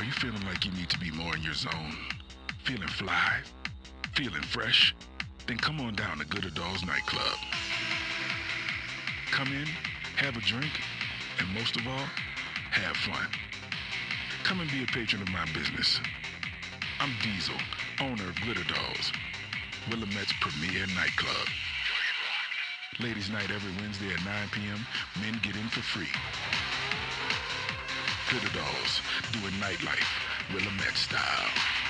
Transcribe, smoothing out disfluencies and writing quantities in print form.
Are you feeling like you need to be more in your zone? Feeling fly? Feeling fresh? Then come on down to Good Adults Nightclub. Come in, have a drink, and most of all, have fun. Come and be a patron of my business. I'm Diesel, owner of Glitter Dolls, Willamette's premier nightclub. Ladies' night every Wednesday at 9 p.m. Men get in for free. Glitter Dolls, doing nightlife, Willamette style.